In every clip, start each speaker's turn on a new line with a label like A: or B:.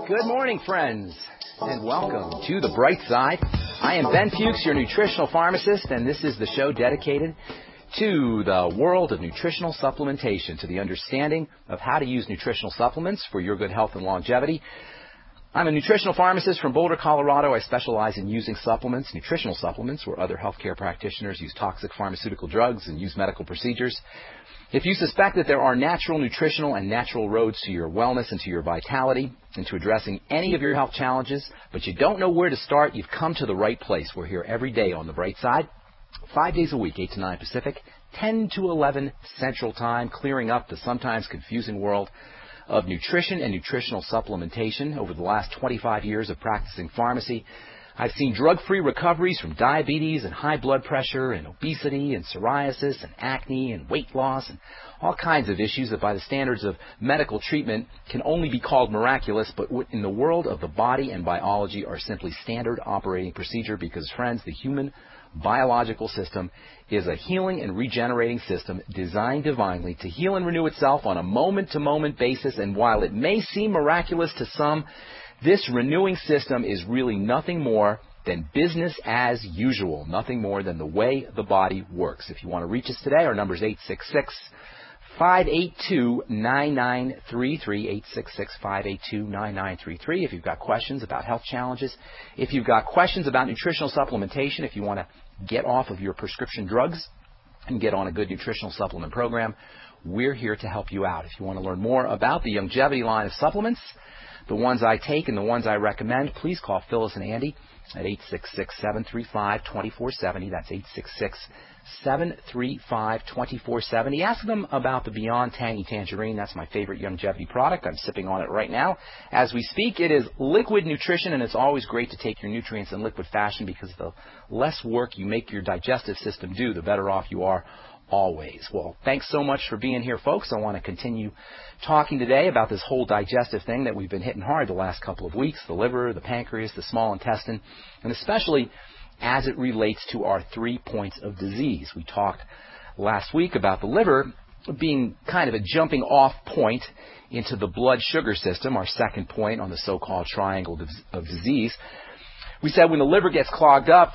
A: Good morning, friends, and welcome to The Bright Side. I am Ben Fuchs, your nutritional pharmacist, and this is the show dedicated to the world of nutritional supplementation, to the understanding of how to use nutritional supplements for your good health and longevity. I'm a nutritional pharmacist from Boulder, Colorado. I specialize in using supplements, nutritional supplements, where other healthcare practitioners use toxic pharmaceutical drugs and use medical procedures. If you suspect that there are natural nutritional and natural roads to your wellness and to your vitality and to addressing any of your health challenges, but you don't know where to start, you've come to the right place. We're here every day on The Bright Side, 5 days a week, 8 to 9 Pacific, 10 to 11 Central Time, clearing up the sometimes confusing world of nutrition and nutritional supplementation. Over the last 25 years of practicing pharmacy, I've seen drug-free recoveries from diabetes and high blood pressure and obesity and psoriasis and acne and weight loss and all kinds of issues that by the standards of medical treatment can only be called miraculous, but in the world of the body and biology are simply standard operating procedure because, friends, the human biological system is a healing and regenerating system designed divinely to heal and renew itself on a moment-to-moment basis, and while it may seem miraculous to some, this renewing system is really nothing more than business as usual, nothing more than the way the body works. If you want to reach us today, our number is 866-582-9933, 866-582-9933. If you've got questions about health challenges, if you've got questions about nutritional supplementation, if you want to get off of your prescription drugs and get on a good nutritional supplement program, we're here to help you out. If you want to learn more about the Longevity line of supplements, the ones I take and the ones I recommend, please call Phyllis and Andy at 866-735-2470. That's 866-735-2470. Ask them about the Beyond Tangy Tangerine. That's my favorite longevity product. I'm sipping on it right now. As we speak, it is liquid nutrition, and it's always great to take your nutrients in liquid fashion because the less work you make your digestive system do, the better off you are always. Well, thanks so much for being here, folks. I want to continue talking today about this whole digestive thing that we've been hitting hard the last couple of weeks, the liver, the pancreas, the small intestine, and especially as it relates to our 3 points of disease. We talked last week about the liver being kind of a jumping off point into the blood sugar system, our second point on the so-called triangle of disease. We said when the liver gets clogged up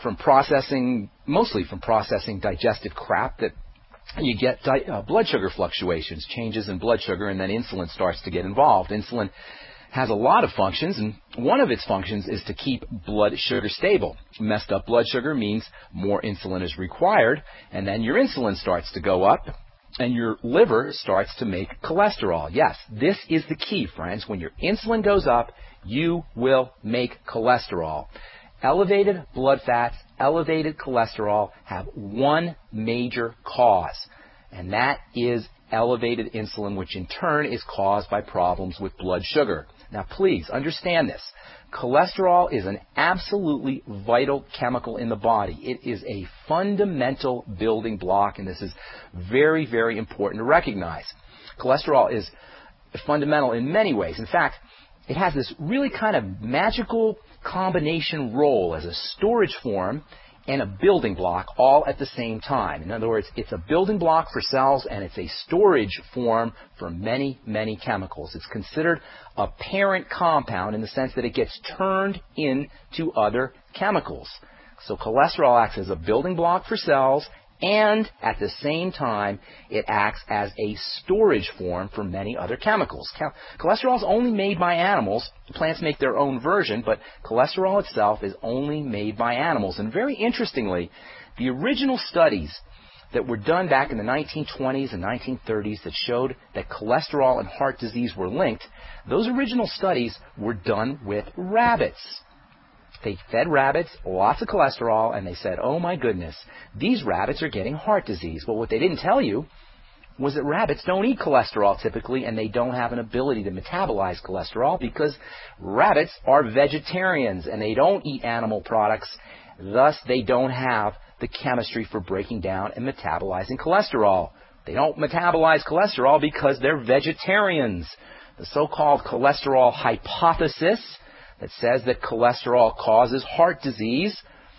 A: mostly from processing digestive crap, that you get blood sugar fluctuations, changes in blood sugar, and then insulin starts to get involved. Insulin has a lot of functions, and one of its functions is to keep blood sugar stable. Messed up blood sugar means more insulin is required, and then your insulin starts to go up, and your liver starts to make cholesterol. Yes, this is the key, friends. When your insulin goes up, you will make cholesterol. Elevated blood fats, elevated cholesterol have one major cause, and that is elevated insulin, which in turn is caused by problems with blood sugar. Now, please understand this. Cholesterol is an absolutely vital chemical in the body. It is a fundamental building block, and this is very, very important to recognize. Cholesterol is fundamental in many ways. In fact, it has this really kind of magical combination role as a storage form and a building block all at the same time. In other words, it's a building block for cells and it's a storage form for many, many chemicals. It's considered a parent compound in the sense that it gets turned into other chemicals. So cholesterol acts as a building block for cells, and at the same time, it acts as a storage form for many other chemicals. Cholesterol is only made by animals. Plants make their own version, but cholesterol itself is only made by animals. And very interestingly, the original studies that were done back in the 1920s and 1930s that showed that cholesterol and heart disease were linked, those original studies were done with rabbits. They fed rabbits lots of cholesterol, and they said, oh my goodness, these rabbits are getting heart disease. Well, what they didn't tell you was that rabbits don't eat cholesterol typically, and they don't have an ability to metabolize cholesterol because rabbits are vegetarians, and they don't eat animal products. Thus, they don't have the chemistry for breaking down and metabolizing cholesterol. They don't metabolize cholesterol because they're vegetarians. The so-called cholesterol hypothesis that says that cholesterol causes heart disease,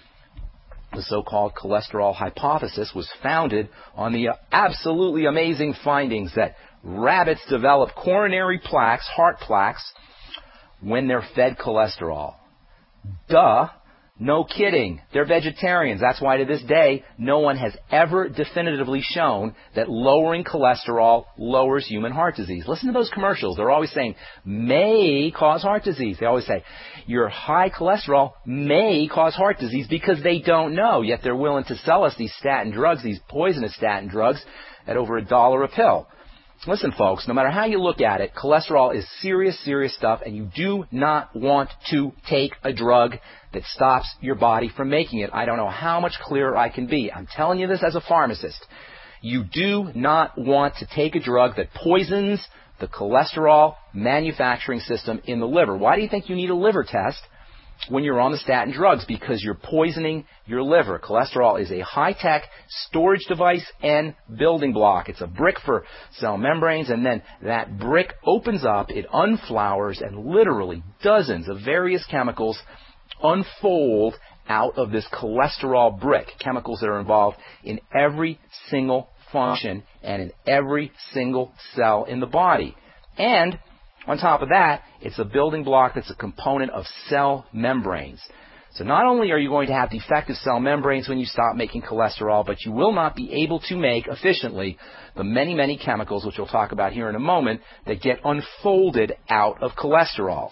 A: the so-called cholesterol hypothesis, was founded on the absolutely amazing findings that rabbits develop coronary plaques, heart plaques, when they're fed cholesterol. Duh. No kidding. They're vegetarians. That's why to this day, no one has ever definitively shown that lowering cholesterol lowers human heart disease. Listen to those commercials. They're always saying, may cause heart disease. They always say, your high cholesterol may cause heart disease because they don't know. Yet they're willing to sell us these statin drugs, these poisonous statin drugs, at over $1 a pill. Listen, folks, no matter how you look at it, cholesterol is serious, serious stuff, and you do not want to take a drug that stops your body from making it. I don't know how much clearer I can be. I'm telling you this as a pharmacist. You do not want to take a drug that poisons the cholesterol manufacturing system in the liver. Why do you think you need a liver test when you're on the statin drugs? Because you're poisoning your liver. Cholesterol is a high-tech storage device and building block. It's a brick for cell membranes, and then that brick opens up, it unflowers, and literally dozens of various chemicals unfold out of this cholesterol brick. Chemicals that are involved in every single function and in every single cell in the body. And on top of that, it's a building block that's a component of cell membranes. So not only are you going to have defective cell membranes when you stop making cholesterol, but you will not be able to make efficiently the many, many chemicals, which we'll talk about here in a moment, that get unfolded out of cholesterol.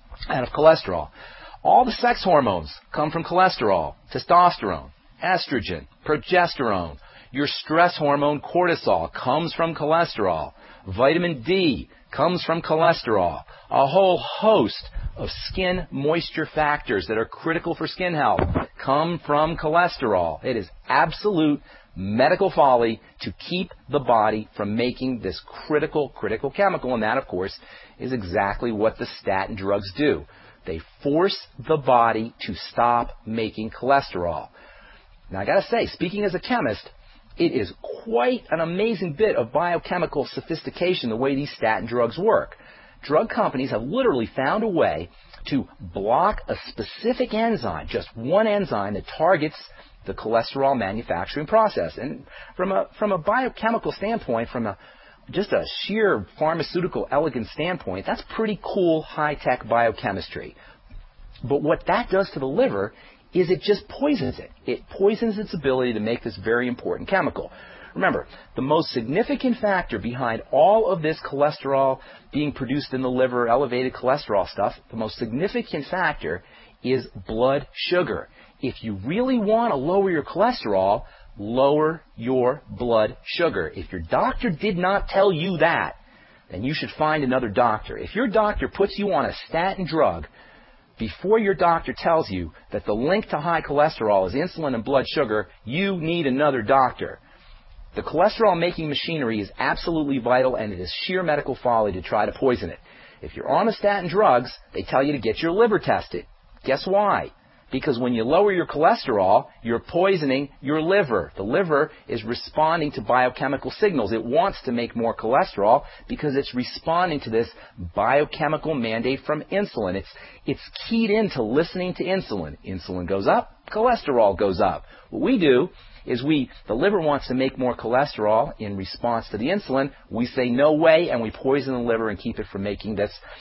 A: All the sex hormones come from cholesterol: testosterone, estrogen, progesterone. Your stress hormone cortisol comes from cholesterol. Vitamin D comes from cholesterol. A whole host of skin moisture factors that are critical for skin health come from cholesterol. It is absolute medical folly to keep the body from making this critical chemical, and that, of course, is exactly what the statin drugs do. They force the body to stop making cholesterol. Now, I got to say, speaking as a chemist, it is quite an amazing bit of biochemical sophistication the way these statin drugs work. Drug companies have literally found a way to block a specific enzyme, just one enzyme that targets the cholesterol manufacturing process. And from a biochemical standpoint, just a sheer pharmaceutical elegance standpoint, that's pretty cool high-tech biochemistry. But what that does to the liver is it just poisons it. It poisons its ability to make this very important chemical. Remember, the most significant factor behind all of this cholesterol being produced in the liver, elevated cholesterol stuff, the most significant factor is blood sugar. If you really want to lower your cholesterol, lower your blood sugar. If your doctor did not tell you that, then you should find another doctor. If your doctor puts you on a statin drug before your doctor tells you that the link to high cholesterol is insulin and blood sugar, you need another doctor. The cholesterol-making machinery is absolutely vital, and it is sheer medical folly to try to poison it. If you're on the statin drugs, they tell you to get your liver tested. Guess why? Because when you lower your cholesterol, you're poisoning your liver. The liver is responding to biochemical signals. It wants to make more cholesterol because it's responding to this biochemical mandate from insulin. It's keyed into listening to insulin. Insulin goes up, cholesterol goes up. What we do is the liver wants to make more cholesterol in response to the insulin. We say no way, and we poison the liver and keep it from making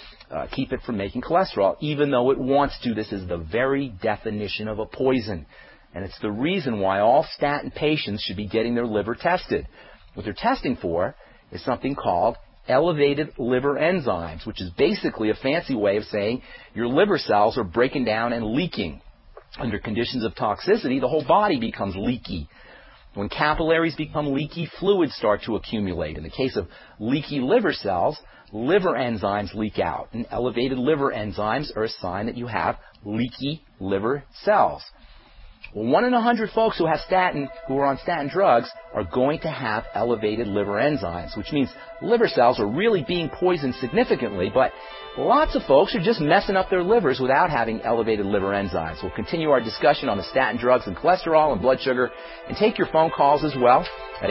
A: cholesterol, even though it wants to. This is the very definition of a poison. And it's the reason why all statin patients should be getting their liver tested. What they're testing for is something called elevated liver enzymes, which is basically a fancy way of saying your liver cells are breaking down and leaking. Under conditions of toxicity, the whole body becomes leaky. When capillaries become leaky, fluids start to accumulate. In the case of leaky liver cells, liver enzymes leak out. And elevated liver enzymes are a sign that you have leaky liver cells. Well, 1 in 100 folks who are on statin drugs are going to have elevated liver enzymes, which means liver cells are really being poisoned significantly, but lots of folks are just messing up their livers without having elevated liver enzymes. We'll continue our discussion on the statin drugs and cholesterol and blood sugar, and take your phone calls as well at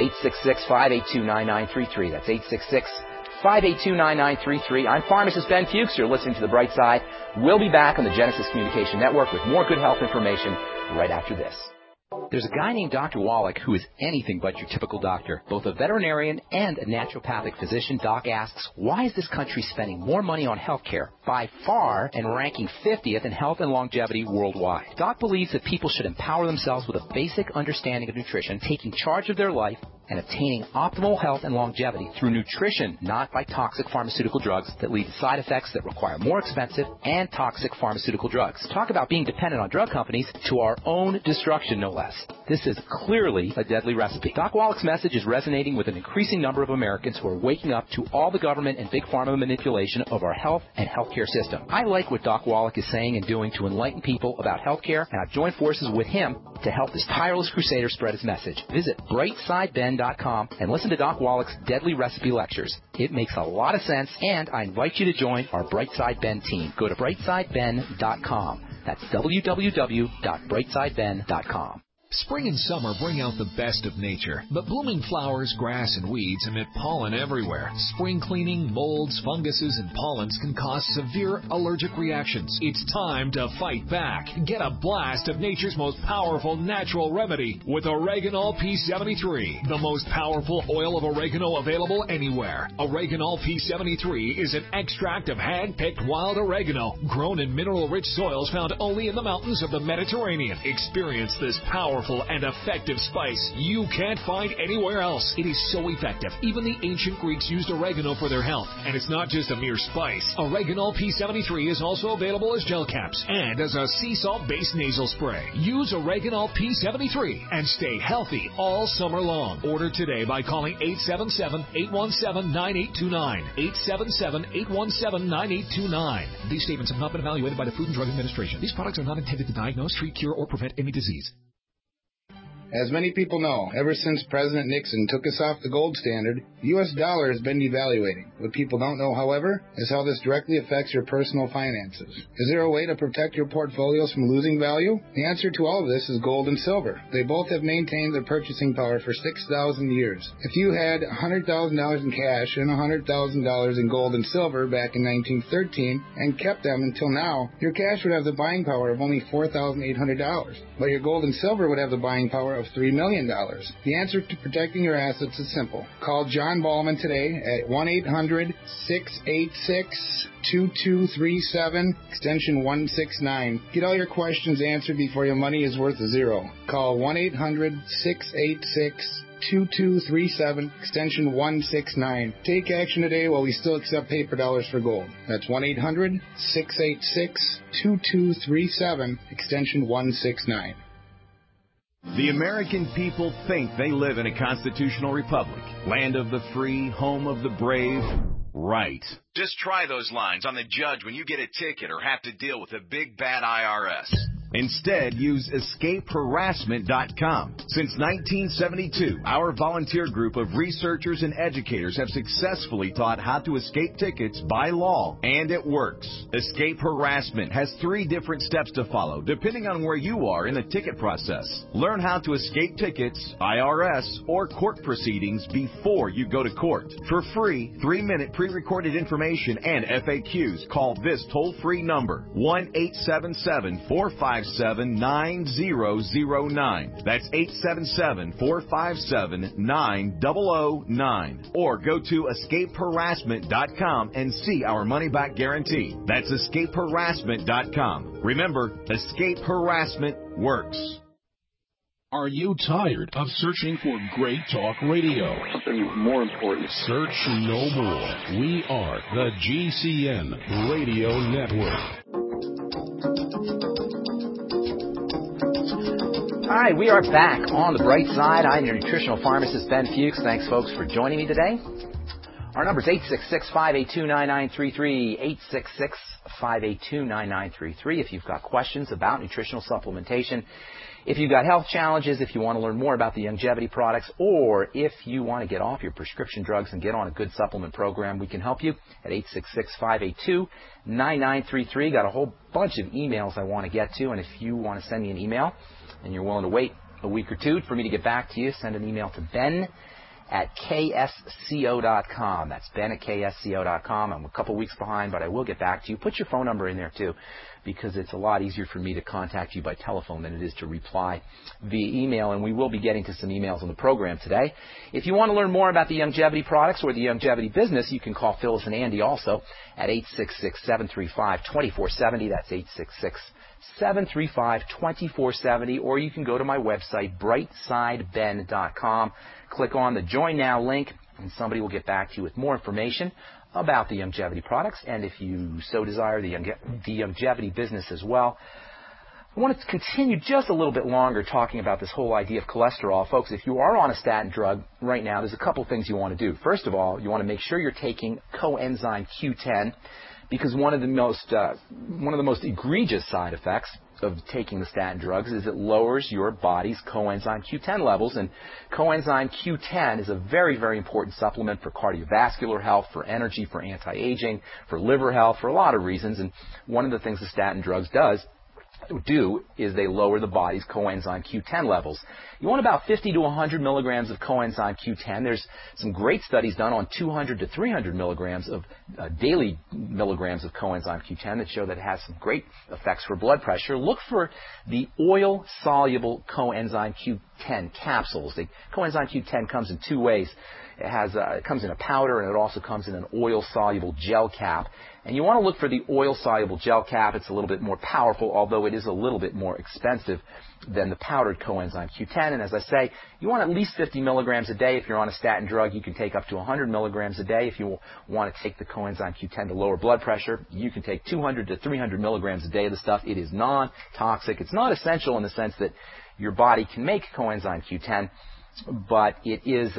A: 866-582-9933. That's 866-582-9933. I'm pharmacist Ben Fuchs. You're listening to The Bright Side. We'll be back on the Genesis Communication Network with more good health information right after this. There's a guy named Dr. Wallach who is anything but your typical doctor. Both a veterinarian and a naturopathic physician, Doc asks, why is this country spending more money on health care by far and ranking 50th in health and longevity worldwide? Doc believes that people should empower themselves with a basic understanding of nutrition, taking charge of their life, and obtaining optimal health and longevity through nutrition, not by toxic pharmaceutical drugs that lead to side effects that require more expensive and toxic pharmaceutical drugs. Talk about being dependent on drug companies to our own destruction, no less. This is clearly a deadly recipe. Doc Wallach's message is resonating with an increasing number of Americans who are waking up to all the government and big pharma manipulation of our health and healthcare system. I like what Doc Wallach is saying and doing to enlighten people about healthcare, and I've joined forces with him to help this tireless crusader spread his message. Visit brightsideben.com and listen to Doc Wallach's deadly recipe lectures. It makes a lot of sense, and I invite you to join our Brightside Ben team. Go to brightsideben.com. That's www.brightsideben.com.
B: Spring and summer bring out the best of nature, but blooming flowers, grass, and weeds emit pollen everywhere. Spring cleaning, molds, funguses, and pollens can cause severe allergic reactions. It's time to fight back. Get a blast of nature's most powerful natural remedy with Oreganol P73, the most powerful oil of oregano available anywhere. Oreganol P73 is an extract of hand-picked wild oregano grown in mineral-rich soils found only in the mountains of the Mediterranean. Experience this powerful and effective spice you can't find anywhere else. It is so effective. Even the ancient Greeks used oregano for their health. And it's not just a mere spice. Oreganol P73 is also available as gel caps and as a sea salt-based nasal spray. Use Oreganol P73 and stay healthy all summer long. Order today by calling 877-817-9829. 877-817-9829. These statements have not been evaluated by the Food and Drug Administration. These products are not intended to diagnose, treat, cure, or prevent any disease.
C: As many people know, ever since President Nixon took us off the gold standard, the U.S. dollar has been devaluating. What people don't know, however, is how this directly affects your personal finances. Is there a way to protect your portfolios from losing value? The answer to all of this is gold and silver. They both have maintained their purchasing power for 6,000 years. If you had $100,000 in cash and $100,000 in gold and silver back in 1913 and kept them until now, your cash would have the buying power of only $4,800, but your gold and silver would have the buying power of $3 million. The answer to protecting your assets is simple. Call John Ballman today at 1-800-686-2237, extension 169. Get all your questions answered before your money is worth zero. Call 1-800-686-2237, extension 169. Take action today while we still accept paper dollars for gold. That's 1-800-686-2237, extension 169.
D: The American people think they live in a constitutional republic, land of the free, home of the brave. Right. Just try those lines on the judge when you get a ticket or have to deal with a big bad IRS. Instead, use EscapeHarassment.com. Since 1972, our volunteer group of researchers and educators have successfully taught how to escape tickets by law, and it works. Escape Harassment has 3 different steps to follow, depending on where you are in the ticket process. Learn how to escape tickets, IRS, or court proceedings before you go to court. For free, 3-minute pre-recorded information and FAQs, call this toll-free number, 1-877-457-9009. That's 877-457-9009. Or go to EscapeHarassment.com and see our money-back guarantee. That's EscapeHarassment.com. Remember, Escape Harassment works.
E: Are you tired of searching for great talk radio?
F: Something more important.
E: Search no more. We are the GCN Radio Network.
A: All right, we are back on the bright side. I'm your nutritional pharmacist, Ben Fuchs. Thanks, folks, for joining me today. Our number is 866-582-9933, 866-582-9933. If you've got questions about nutritional supplementation, if you've got health challenges, if you want to learn more about the longevity products, or if you want to get off your prescription drugs and get on a good supplement program, we can help you at 866-582-9933. Got a whole bunch of emails I want to get to, and if you want to send me an email and you're willing to wait a week or two for me to get back to you, send an email to Ben at ksco.com. That's Ben at ksco.com. I'm a couple weeks behind, but I will get back to you. Put your phone number in there, too, because it's a lot easier for me to contact you by telephone than it is to reply via email, and we will be getting to some emails on the program today. If you want to learn more about the Youngevity products or the Youngevity business, you can call Phyllis and Andy also at 866-735-2470. That's 866-735-2470, or you can go to my website, brightsideben.com. Click on the Join Now link, and somebody will get back to you with more information about the Youngevity products, and if you so desire, the Youngevity business as well. I want to continue just a little bit longer talking about this whole idea of cholesterol. Folks, if you are on a statin drug right now, there's a couple things you want to do. First of all, you want to make sure you're taking coenzyme Q10, because one of the most egregious side effects of taking the statin drugs is it lowers your body's coenzyme Q10 levels, and coenzyme Q10 is a very, very important supplement for cardiovascular health, for energy, for anti-aging, for liver health, for a lot of reasons. And one of the things the statin drugs do is they lower the body's coenzyme Q10 levels. You want about 50 to 100 milligrams of coenzyme Q10. There's some great studies done on 200 to 300 milligrams of daily milligrams of coenzyme Q10 that show that it has some great effects for blood pressure. Look for the oil-soluble coenzyme Q10 capsules. The coenzyme Q10 comes in two ways. It comes in a powder, and it also comes in an oil-soluble gel cap. And you want to look for the oil-soluble gel cap. It's a little bit more powerful, although it is a little bit more expensive than the powdered coenzyme Q10. And as I say, you want at least 50 milligrams a day. If you're on a statin drug, you can take up to 100 milligrams a day. If you want to take the coenzyme Q10 to lower blood pressure, you can take 200 to 300 milligrams a day of the stuff. It is non-toxic. It's not essential in the sense that your body can make coenzyme Q10, but it is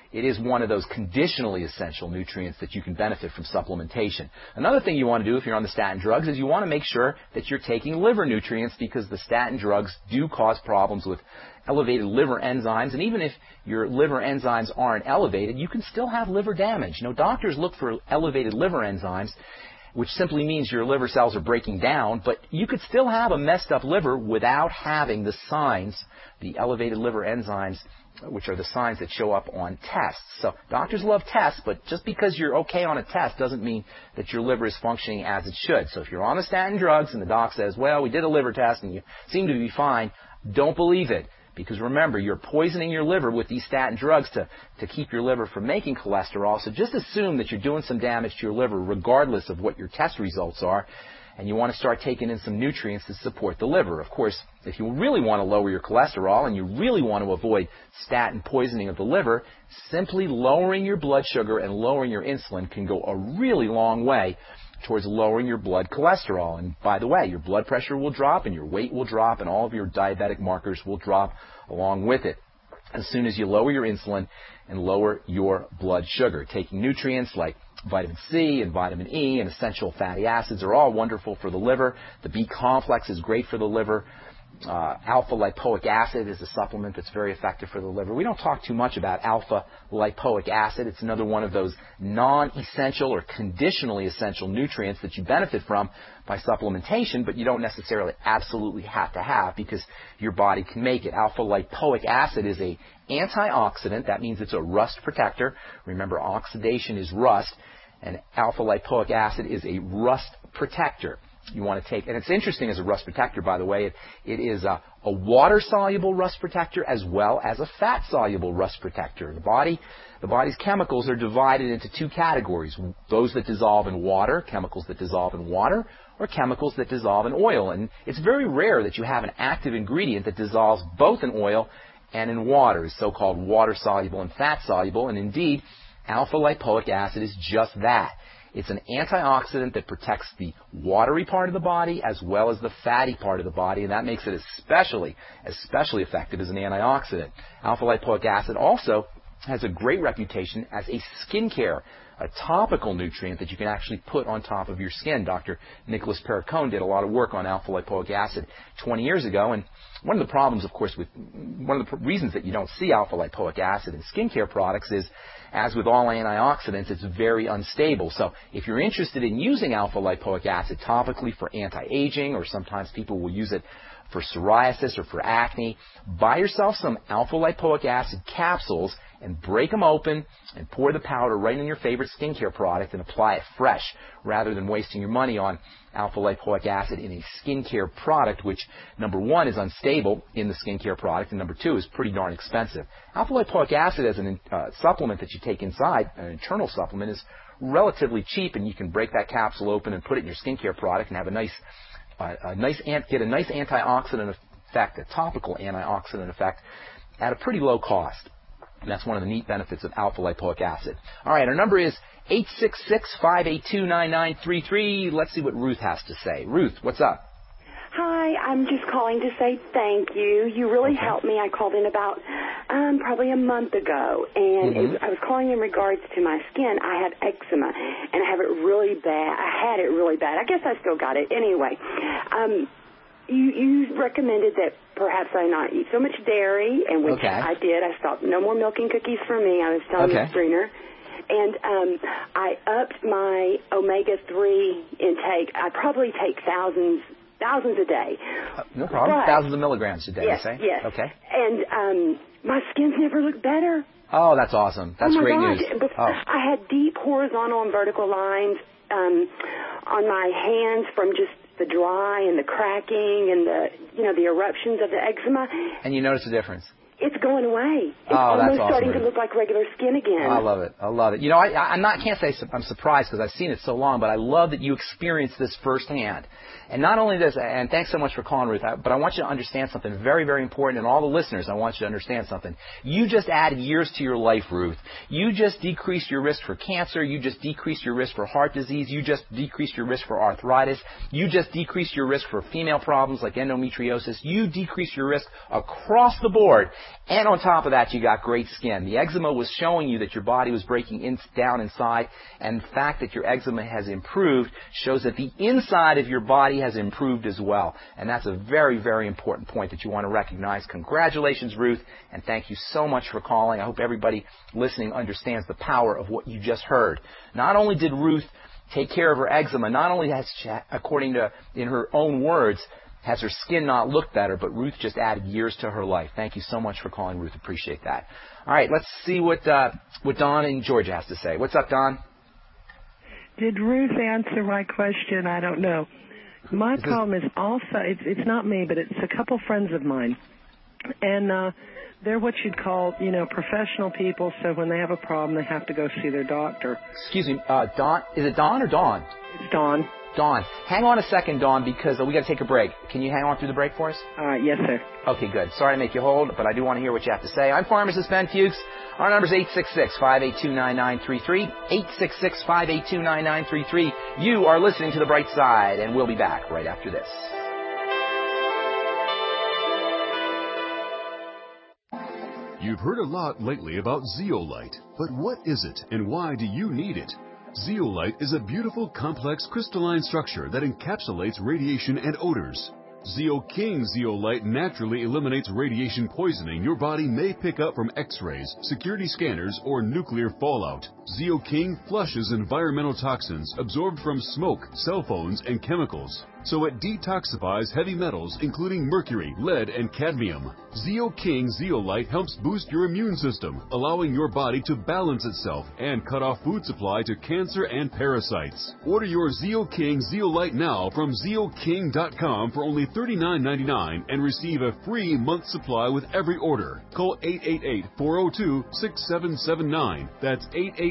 A: one of those conditionally essential nutrients that you can benefit from supplementation. Another thing you want to do if you're on the statin drugs is you want to make sure that you're taking liver nutrients, because the statin drugs do cause problems with elevated liver enzymes. And even if your liver enzymes aren't elevated, you can still have liver damage. Doctors look for elevated liver enzymes, which simply means your liver cells are breaking down, but you could still have a messed up liver without having the signs, the elevated liver enzymes, which are the signs that show up on tests. So doctors love tests, but just because you're okay on a test doesn't mean that your liver is functioning as it should. So if you're on the statin drugs and the doc says, well, we did a liver test and you seem to be fine, don't believe it. Because remember, you're poisoning your liver with these statin drugs to keep your liver from making cholesterol. So just assume that you're doing some damage to your liver regardless of what your test results are. And you want to start taking in some nutrients to support the liver. Of course, if you really want to lower your cholesterol and you really want to avoid statin poisoning of the liver, simply lowering your blood sugar and lowering your insulin can go a really long way towards lowering your blood cholesterol. And by the way, your blood pressure will drop and your weight will drop and all of your diabetic markers will drop along with it as soon as you lower your insulin and lower your blood sugar. Taking nutrients like vitamin C and vitamin E and essential fatty acids are all wonderful for the liver. The B complex is great for the liver. Alpha lipoic acid is a supplement that's very effective for the liver. We don't talk too much about alpha lipoic acid. It's another one of those non-essential or conditionally essential nutrients that you benefit from by supplementation, but you don't necessarily absolutely have to have because your body can make it. Alpha lipoic acid is an antioxidant. That means it's a rust protector. Remember, oxidation is rust, and alpha lipoic acid is a rust protector. You want to take, and it's interesting as a rust protector, by the way, it is a water-soluble rust protector as well as a fat-soluble rust protector. The body's chemicals are divided into two categories: those that dissolve in water, chemicals that dissolve in water, or chemicals that dissolve in oil. And it's very rare that you have an active ingredient that dissolves both in oil and in water. It's so-called water-soluble and fat-soluble, and indeed, alpha lipoic acid is just that. It's an antioxidant that protects the watery part of the body as well as the fatty part of the body, and that makes it especially effective as an antioxidant. Alpha lipoic acid also has a great reputation as a skincare, a topical nutrient that you can actually put on top of your skin. Dr. Nicholas Perricone did a lot of work on alpha lipoic acid 20 years ago, and one of the problems, of course, one of the reasons that you don't see alpha lipoic acid in skincare products is, as with all antioxidants, it's very unstable. So if you're interested in using alpha lipoic acid topically for anti-aging, or sometimes people will use it for psoriasis or for acne, buy yourself some alpha lipoic acid capsules and break them open and pour the powder right in your favorite skincare product and apply it fresh rather than wasting your money on alpha-lipoic acid in a skincare product, which, number one, is unstable in the skincare product, and number two, is pretty darn expensive. Alpha-lipoic acid as a supplement that you take inside, an internal supplement, is relatively cheap, and you can break that capsule open and put it in your skincare product and have get a nice antioxidant effect, a topical antioxidant effect, at a pretty low cost. And that's one of the neat benefits of alpha-lipoic acid. All right, our number is 866-582-9933. Let's see what Ruth has to say. Ruth, what's up?
F: Hi, I'm just calling to say thank you. You really helped me. I called in about probably a month ago, and I was calling in regards to my skin. I have eczema, and I have it really bad. I had it really bad. I guess I still got it. Anyway, you recommended that perhaps I not eat so much dairy, and which I did. I stopped. No more milk and cookies for me. I was telling Ms. Bruner. And I upped my omega-3 intake. I probably take thousands a day.
A: No problem. Thousands of milligrams a day,
F: yes,
A: you say?
F: Yes.
A: Okay.
F: And my skin's never looked better.
A: Oh, that's awesome. That's great news.
F: I had deep horizontal and vertical lines on my hands from just the dry and the cracking and the eruptions of the eczema.
A: And you notice a difference?
F: It's going away. It's
A: almost
F: starting to look like regular skin again.
A: I love it. I love it. You know, I can't say I'm surprised because I've seen it so long, but I love that you experienced this firsthand. And not only this, and thanks so much for calling, Ruth, but I want you to understand something very, very important, and all the listeners, I want you to understand something. You just added years to your life, Ruth. You just decreased your risk for cancer. You just decreased your risk for heart disease. You just decreased your risk for arthritis. You just decreased your risk for female problems like endometriosis. You decreased your risk across the board. And on top of that, you got great skin. The eczema was showing you that your body was breaking down inside, and the fact that your eczema has improved shows that the inside of your body has improved as well. And that's a very, very important point that you want to recognize. Congratulations, Ruth, and thank you so much for calling. I hope everybody listening understands the power of what you just heard. Not only did Ruth take care of her eczema, not only has she, according to in her own words, has her skin not looked better, but Ruth just added years to her life. Thank you so much for calling, Ruth. Appreciate that. All right, let's see what Don in Georgia has to say. What's up, Don?
G: Did Ruth answer my question? I don't know. My problem is also, it's not me, but it's a couple friends of mine. And they're what you'd call, professional people, so when they have a problem, they have to go see their doctor.
A: Excuse me, Don, is it Don or Dawn?
G: It's Dawn.
A: Dawn. Hang on a second, Dawn, because we got to take a break. Can you hang on through the break for us?
G: Yes, sir.
A: Okay, good. Sorry to make you hold, but I do want to hear what you have to say. I'm Pharmacist Ben Fuchs. Our number is 866-582-9933. 866-582-9933. You are listening to The Bright Side, and we'll be back right after this.
E: You've heard a lot lately about Zeolite, but what is it and why do you need it? Zeolite is a beautiful, complex crystalline structure that encapsulates radiation and odors. ZeoKing Zeolite naturally eliminates radiation poisoning your body may pick up from X-rays, security scanners, or nuclear fallout. ZeoKing flushes environmental toxins absorbed from smoke, cell phones, and chemicals. So it detoxifies heavy metals including mercury, lead, and cadmium. ZeoKing Zeolite helps boost your immune system, allowing your body to balance itself and cut off food supply to cancer and parasites. Order your ZeoKing Zeolite now from ZeoKing.com for only $39.99 and receive a free month supply with every order. Call 888-402-6779. That's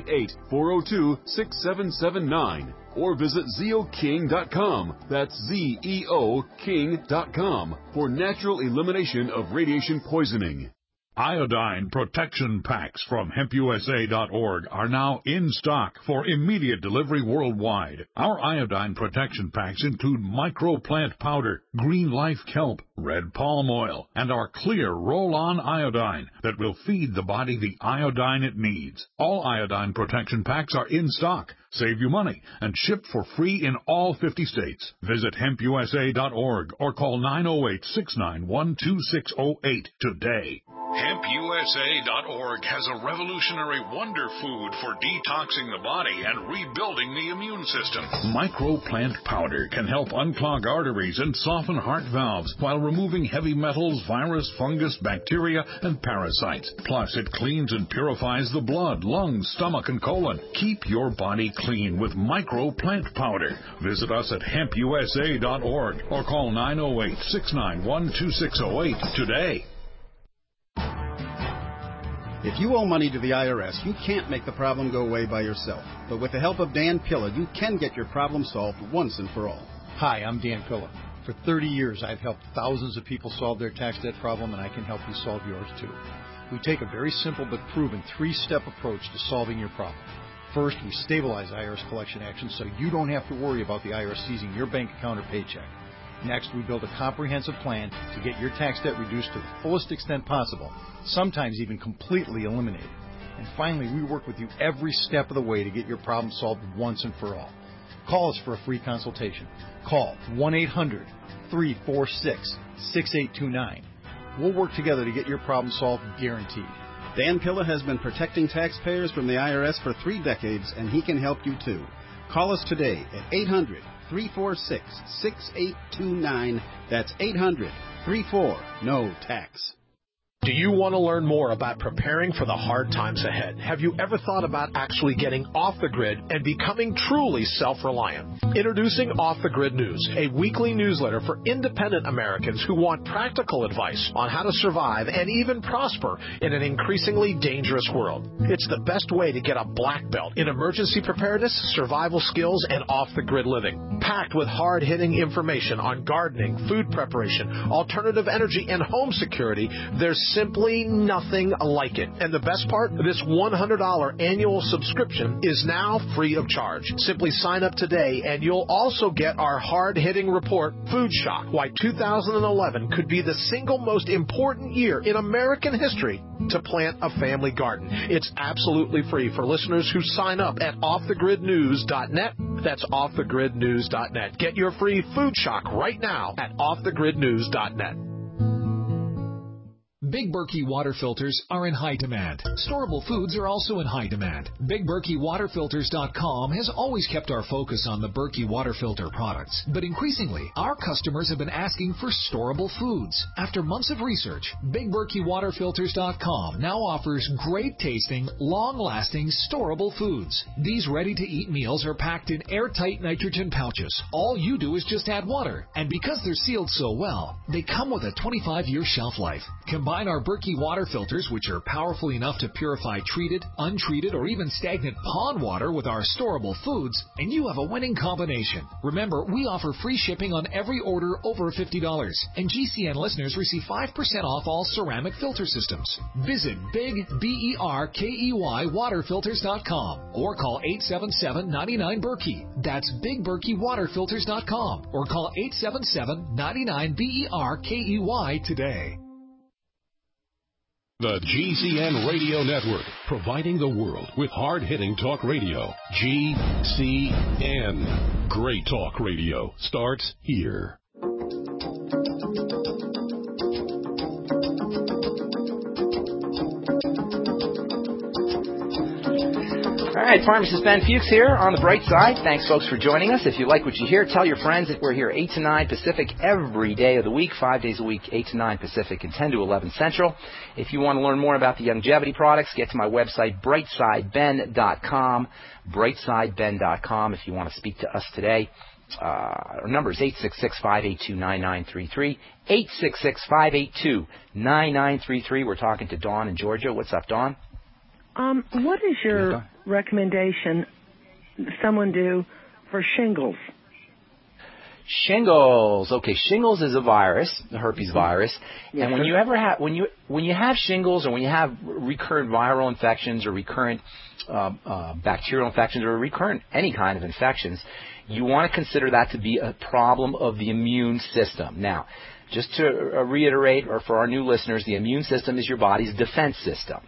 E: 888-402-6779. Or visit ZeoKing.com. That's ZeoKing.com for natural elimination of radiation poisoning.
H: Iodine protection packs from HempUSA.org are now in stock for immediate delivery worldwide. Our iodine protection packs include microplant powder, green life kelp, red palm oil, and our clear roll-on iodine that will feed the body the iodine it needs. All iodine protection packs are in stock, save you money, and shipped for free in all 50 states. Visit HempUSA.org or call 908-691-2608 today. HempUSA.org has a revolutionary wonder food for detoxing the body and rebuilding the immune system. Microplant powder can help unclog arteries and soften heart valves while removing heavy metals, virus, fungus, bacteria, and parasites. Plus, it cleans and purifies the blood, lungs, stomach, and colon. Keep your body clean with Microplant powder. Visit us at HempUSA.org or call 908-691-2608 today.
I: If you owe money to the IRS, you can't make the problem go away by yourself. But with the help of Dan Pilla, you can get your problem solved once and for all.
J: Hi, I'm Dan Pilla. For 30 years, I've helped thousands of people solve their tax debt problem, and I can help you solve yours too. We take a very simple but proven 3-step approach to solving your problem. First, we stabilize IRS collection actions so you don't have to worry about the IRS seizing your bank account or paycheck. Next, we build a comprehensive plan to get your tax debt reduced to the fullest extent possible, sometimes even completely eliminated. And finally, we work with you every step of the way to get your problem solved once and for all. Call us for a free consultation. Call 1-800-346-6829. We'll work together to get your problem solved, guaranteed.
I: Dan Pilla has been protecting taxpayers from the IRS for 3 decades, and he can help you too. Call us today at 800-346-6829. That's 800-34-NO-TAX.
K: Do you want to learn more about preparing for the hard times ahead? Have you ever thought about actually getting off the grid and becoming truly self-reliant? Introducing Off the Grid News, a weekly newsletter for independent Americans who want practical advice on how to survive and even prosper in an increasingly dangerous world. It's the best way to get a black belt in emergency preparedness, survival skills, and off-the-grid living. Packed with hard-hitting information on gardening, food preparation, alternative energy, and home security, there's simply nothing like it. And the best part, this $100 annual subscription is now free of charge. Simply sign up today and you'll also get our hard-hitting report, Food Shock, Why 2011 Could Be the Single Most Important Year in American History to Plant a Family Garden. It's absolutely free for listeners who sign up at offthegridnews.net. That's offthegridnews.net. Get your free Food Shock right now at offthegridnews.net.
B: Big Berkey water filters are in high demand. Storable foods are also in high demand. BigBerkeyWaterFilters.com has always kept our focus on the Berkey water filter products. But increasingly, our customers have been asking for storable foods. After months of research, BigBerkeyWaterFilters.com now offers great-tasting, long-lasting, storable foods. These ready-to-eat meals are packed in airtight nitrogen pouches. All you do is just add water. And because they're sealed so well, they come with a 25-year shelf life. Combine our Berkey water filters, which are powerful enough to purify treated, untreated, or even stagnant pond water with our storable foods, and you have a winning combination. Remember, we offer free shipping on every order over $50, and GCN listeners receive 5% off all ceramic filter systems. Visit BigBerkeyWaterFilters.com or call 877-99-BERKEY. That's BigBerkeyWaterFilters.com or call 877-99-BERKEY today.
E: The GCN Radio Network, providing the world with hard-hitting talk radio. GCN. Great talk radio starts here.
A: All right, pharmacist Ben Fuchs here on the bright side. Thanks, folks, for joining us. If you like what you hear, tell your friends that we're here 8 to 9 Pacific every day of the week, 5 days a week, 8 to 9 Pacific and 10 to 11 Central. If you want to learn more about the longevity products, get to my website, brightsideben.com, brightsideben.com. If you want to speak to us today, our number is 866-582-9933, 866-582-9933. We're talking to Dawn in Georgia. What's up, Dawn?
G: What is your recommendation someone do for shingles?
A: Shingles. Okay, shingles is a virus, the herpes virus. Yes, and when you have shingles, or when you have recurrent viral infections or recurrent bacterial infections or recurrent any kind of infections, you want to consider that to be a problem of the immune system. Now, just to reiterate, or for our new listeners, the immune system is your body's defense system.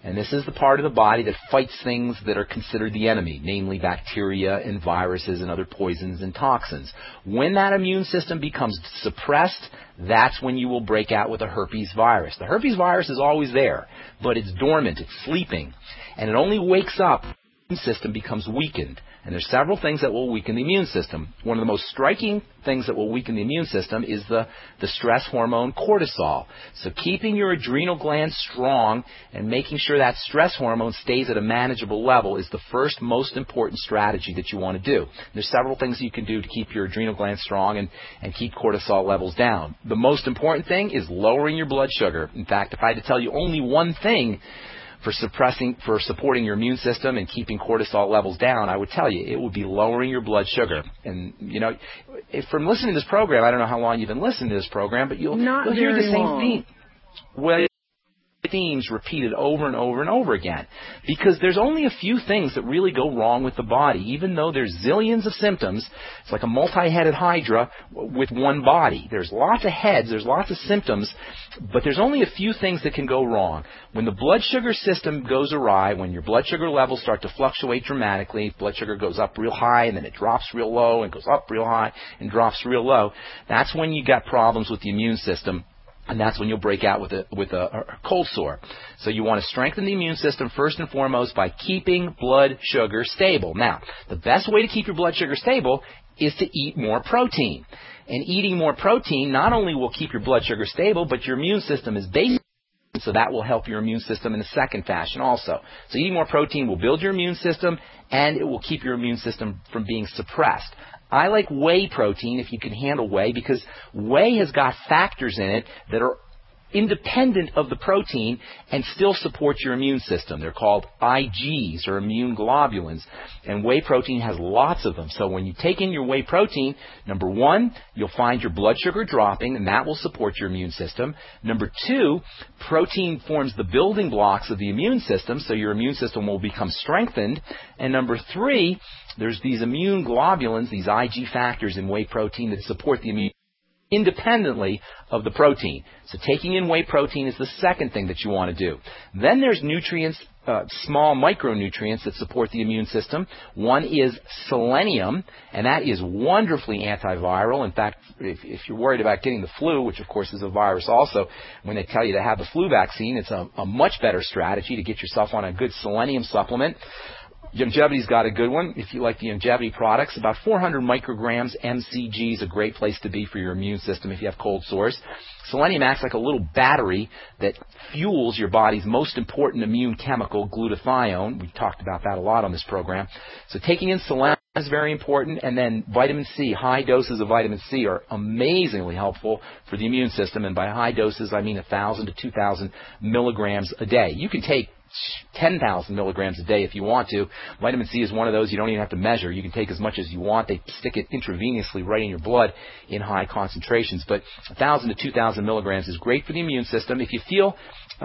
A: And this is the part of the body that fights things that are considered the enemy, namely bacteria and viruses and other poisons and toxins. When that immune system becomes suppressed, that's when you will break out with a herpes virus. The herpes virus is always there, but it's dormant, it's sleeping, and it only wakes up when the immune system becomes weakened. And there's several things that will weaken the immune system. One of the most striking things that will weaken the immune system is the stress hormone cortisol. So keeping your adrenal glands strong and making sure that stress hormone stays at a manageable level is the first most important strategy that you want to do. There's several things you can do to keep your adrenal glands strong and keep cortisol levels down. The most important thing is lowering your blood sugar. In fact, if I had to tell you only one thing for supporting your immune system and keeping cortisol levels down, I would tell you it would be lowering your blood sugar. And, you know, from listening to this program, I don't know how long you've been listening to this program, but you'll hear the same theme. Well, themes repeated over and over and over again, because there's only a few things that really go wrong with the body. Even though there's zillions of symptoms, it's like a multi-headed hydra with one body. There's lots of heads, there's lots of symptoms, but there's only a few things that can go wrong. When the blood sugar system goes awry, when your blood sugar levels start to fluctuate dramatically, blood sugar goes up real high and then it drops real low and goes up real high and drops real low, that's when you got problems with the immune system. And that's when you'll break out with a cold sore. So you want to strengthen the immune system first and foremost by keeping blood sugar stable. Now, the best way to keep your blood sugar stable is to eat more protein. And eating more protein not only will keep your blood sugar stable, but your immune system is based, so that will help your immune system in a second fashion also. So eating more protein will build your immune system, and it will keep your immune system from being suppressed. I like whey protein if you can handle whey, because whey has got factors in it that are independent of the protein and still support your immune system. They're called IGs, or immune globulins, and whey protein has lots of them. So when you take in your whey protein, number one, you'll find your blood sugar dropping, and that will support your immune system. Number two, protein forms the building blocks of the immune system, so your immune system will become strengthened. And number three, there's these immune globulins, these IG factors in whey protein that support the immune independently of the protein. So taking in whey protein is the second thing that you want to do. Then there's nutrients, small micronutrients that support the immune system. One is selenium, and that is wonderfully antiviral. In fact, if you're worried about getting the flu, which of course is a virus also, when they tell you to have the flu vaccine, it's a much better strategy to get yourself on a good selenium supplement. Youngevity's got a good one. If you like the Youngevity products, about 400 micrograms mcg is a great place to be for your immune system if you have cold sores. Selenium acts like a little battery that fuels your body's most important immune chemical, glutathione. We've talked about that a lot on this program. So taking in selenium is very important. And then vitamin C, high doses of vitamin C are amazingly helpful for the immune system. And by high doses, I mean 1,000 to 2,000 milligrams a day. You can take 10,000 milligrams a day if you want to. Vitamin C is one of those you don't even have to measure. You can take as much as you want. They stick it intravenously right in your blood in high concentrations. But 1,000 to 2,000 milligrams is great for the immune system. If you feel,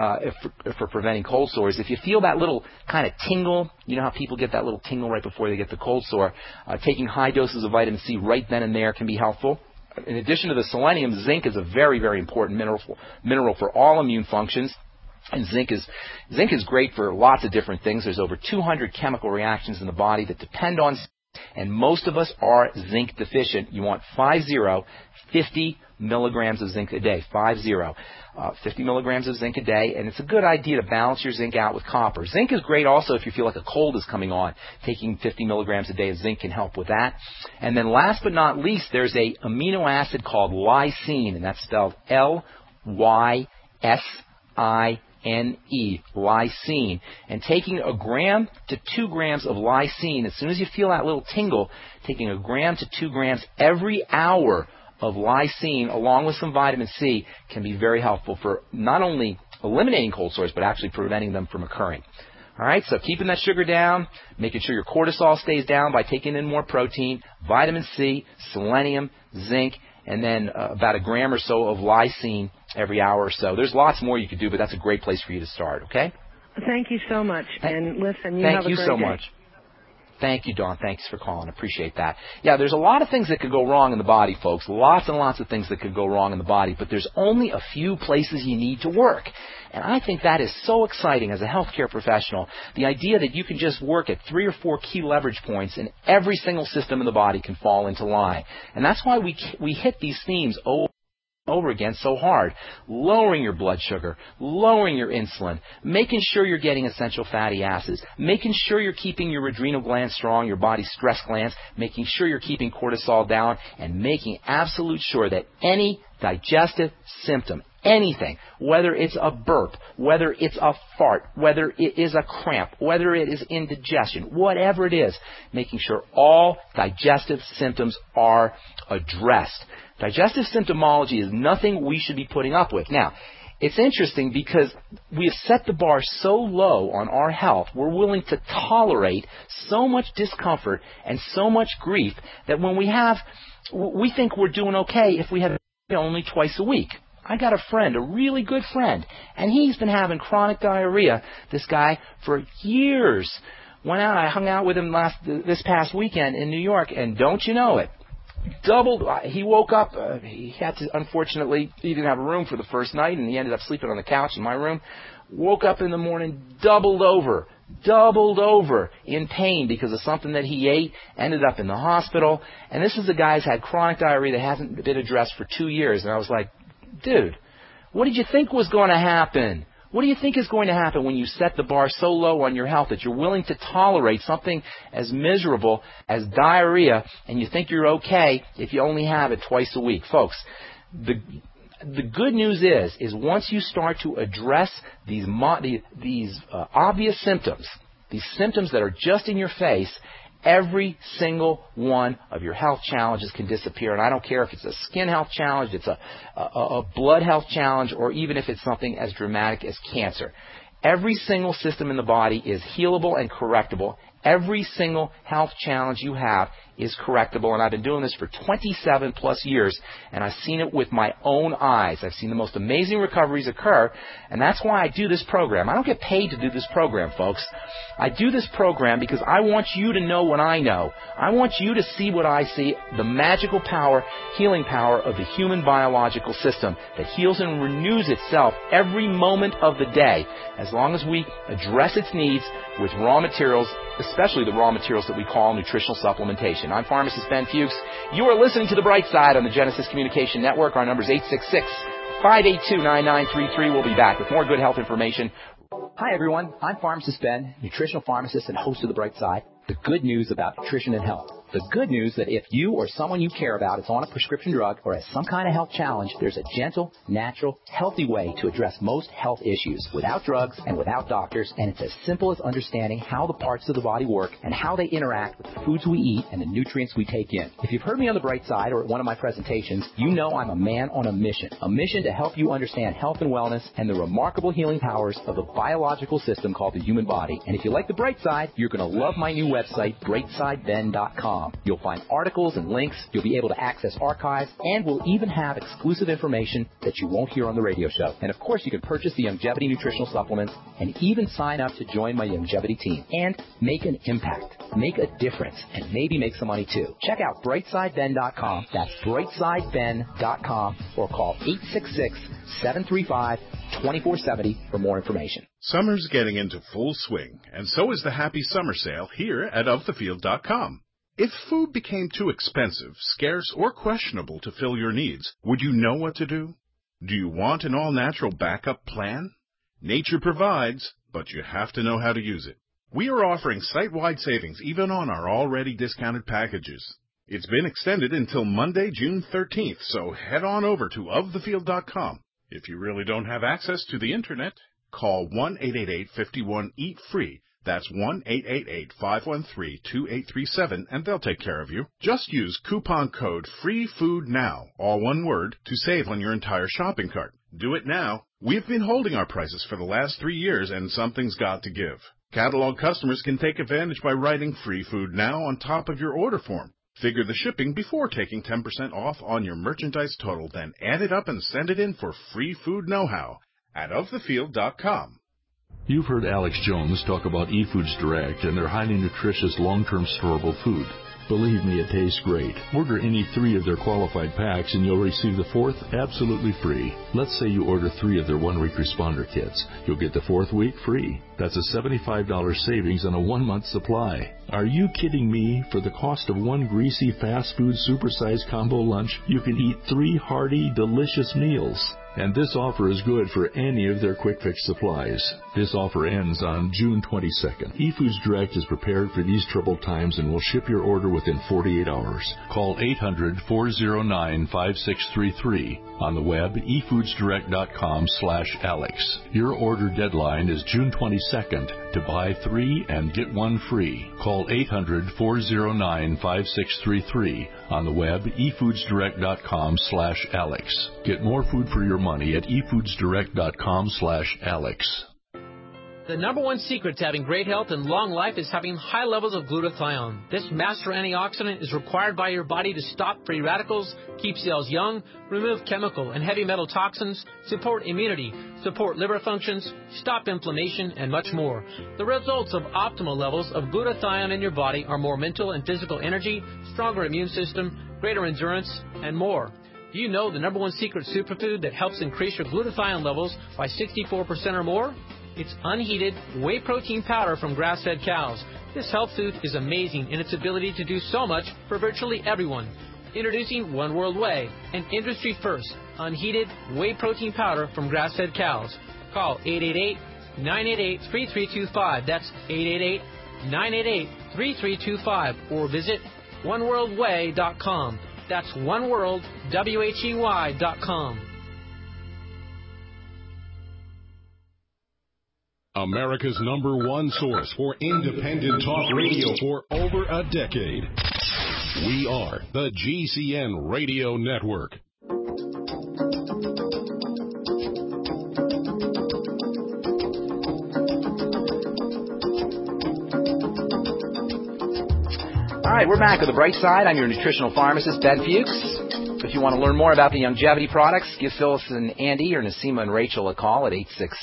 A: for preventing cold sores, if you feel that little kind of tingle, you know how people get that little tingle right before they get the cold sore, taking high doses of vitamin C right then and there can be helpful. In addition to the selenium, zinc is a very, very important mineral for all immune functions. And zinc is great for lots of different things. There's over 200 chemical reactions in the body that depend on zinc, and most of us are zinc deficient. You want 50 milligrams of zinc a day, 50 milligrams of zinc a day, and it's a good idea to balance your zinc out with copper. Zinc is great also if you feel like a cold is coming on. Taking 50 milligrams a day of zinc can help with that. And then last but not least, there's a amino acid called lysine, and that's spelled Lysine, lysine. And taking 1 gram to 2 grams of lysine, as soon as you feel that little tingle, taking 1 gram to 2 grams every hour of lysine along with some vitamin C can be very helpful for not only eliminating cold sores, but actually preventing them from occurring. All right, so keeping that sugar down, making sure your cortisol stays down by taking in more protein, vitamin C, selenium, zinc, and then about 1 gram or so of lysine every hour or so. There's lots more you could do, but that's a great place for you to start, okay?
G: Thank you so much. And listen, you have a great day.
A: Thank you so much. Thank you, Dawn. Thanks for calling. Appreciate that. Yeah, there's a lot of things that could go wrong in the body, folks. Lots and lots of things that could go wrong in the body, but there's only a few places you need to work. And I think that is so exciting as a healthcare professional, the idea that you can just work at 3 or 4 key leverage points and every single system in the body can fall into line. And that's why we hit these themes over again so hard. Lowering your blood sugar, lowering your insulin, making sure you're getting essential fatty acids, making sure you're keeping your adrenal glands strong, your body's stress glands, making sure you're keeping cortisol down, and making absolute sure that any digestive symptom, anything, whether it's a burp, whether it's a fart, whether it is a cramp, whether it is indigestion, whatever it is, making sure all digestive symptoms are addressed. Digestive symptomology is nothing we should be putting up with. Now, it's interesting because we have set the bar so low on our health, we're willing to tolerate so much discomfort and so much grief that when we think we're doing okay if we have only twice a week. I got a friend, a really good friend, and he's been having chronic diarrhea, this guy, for years. I hung out with him this past weekend in New York, and don't you know it, he woke up, he didn't have a room for the first night, and he ended up sleeping on the couch in my room. Woke up in the morning, doubled over in pain because of something that he ate, ended up in the hospital. And this is a guy who's had chronic diarrhea that hasn't been addressed for 2 years. And I was like, dude, what did you think was going to happen? What do you think is going to happen when you set the bar so low on your health that you're willing to tolerate something as miserable as diarrhea, and you think you're okay if you only have it twice a week? Folks, the good news is once you start to address these obvious symptoms, these symptoms that are just in your face, every single one of your health challenges can disappear. And I don't care if it's a skin health challenge, it's a blood health challenge, or even if it's something as dramatic as cancer. Every single system in the body is healable and correctable. Every single health challenge you have is correctable, and I've been doing this for 27 plus years, and I've seen it with my own eyes. I've seen the most amazing recoveries occur, and that's why I do this program. I don't get paid to do this program, folks. I do this program because I want you to know what I know. I want you to see what I see, the magical power, healing power of the human biological system that heals and renews itself every moment of the day, as long as we address its needs with raw materials, especially the raw materials that we call nutritional supplementation. I'm pharmacist Ben Fuchs. You are listening to The Bright Side on the Genesis Communication Network. Our number is 866-582-9933. We'll be back with more good health information. Hi, everyone. I'm pharmacist Ben, nutritional pharmacist and host of The Bright Side. The good news about nutrition and health. The good news that if you or someone you care about is on a prescription drug or has some kind of health challenge, there's a gentle, natural, healthy way to address most health issues without drugs and without doctors, and it's as simple as understanding how the parts of the body work and how they interact with the foods we eat and the nutrients we take in. If you've heard me on The Bright Side or at one of my presentations, you know I'm a man on a mission to help you understand health and wellness and the remarkable healing powers of the biological system called the human body. And if you like The Bright Side, you're going to love my new website, brightsideben.com. You'll find articles and links, you'll be able to access archives, and we'll even have exclusive information that you won't hear on the radio show. And of course, you can purchase the Youngevity nutritional supplements and even sign up to join my Youngevity team and make an impact, make a difference, and maybe make some money too. Check out brightsideben.com. That's brightsideben.com, or call 866-735-2470 for more information.
L: Summer's getting into full swing, and so is the Happy Summer Sale here at ofthefield.com. If food became too expensive, scarce, or questionable to fill your needs, would you know what to do? Do you want an all-natural backup plan? Nature provides, but you have to know how to use it. We are offering site-wide savings even on our already discounted packages. It's been extended until Monday, June 13th, so head on over to ofthefield.com. If you really don't have access to the Internet, call 1-888-51-EAT-FREE. That's 1-888-513-2837, and they'll take care of you. Just use coupon code FREEFOODNOW, all one word, to save on your entire shopping cart. Do it now. We've been holding our prices for the last 3 years, and something's got to give. Catalog customers can take advantage by writing Free Food Now on top of your order form. Figure the shipping before taking 10% off on your merchandise total, then add it up and send it in for free food know-how at ofthefield.com.
M: You've heard Alex Jones talk about eFoods Direct and their highly nutritious long-term storable food. Believe me, it tastes great. Order any 3 of their qualified packs and you'll receive the 4th absolutely free. Let's say you order 3 of their 1-week responder kits. You'll get the 4th week free. That's a $75 savings on a 1-month supply. Are you kidding me? For the cost of 1 greasy fast food supersized combo lunch, you can eat 3 hearty, delicious meals. And this offer is good for any of their quick fix supplies. This offer ends on June 22nd. eFoods Direct is prepared for these troubled times and will ship your order within 48 hours. Call 800-409-5633. On the web, efoodsdirect.com/Alex. Your order deadline is June 22nd. To buy 3 and get 1 free. Call 800-409-5633. On the web, efoodsdirect.com/Alex. Get more food for your money at efoodsdirect.com/Alex.
N: The number one secret to having great health and long life is having high levels of glutathione. This master antioxidant is required by your body to stop free radicals, keep cells young, remove chemical and heavy metal toxins, support immunity, support liver functions, stop inflammation, and much more. The results of optimal levels of glutathione in your body are more mental and physical energy, stronger immune system, greater endurance, and more. Do you know the number one secret superfood that helps increase your glutathione levels by 64% or more? It's unheated whey protein powder from grass-fed cows. This health food is amazing in its ability to do so much for virtually everyone. Introducing One World Whey, an industry-first, unheated whey protein powder from grass-fed cows. Call 888-988-3325. That's 888-988-3325. Or visit oneworldwhey.com. That's oneworldwhey.com.
O: America's #1 source for independent talk radio for over a decade. We are the GCN Radio Network.
A: All right, we're back with The Bright Side. I'm your nutritional pharmacist, Ben Fuchs. If you want to learn more about the longevity products, give Phyllis and Andy or Nasima and Rachel a call at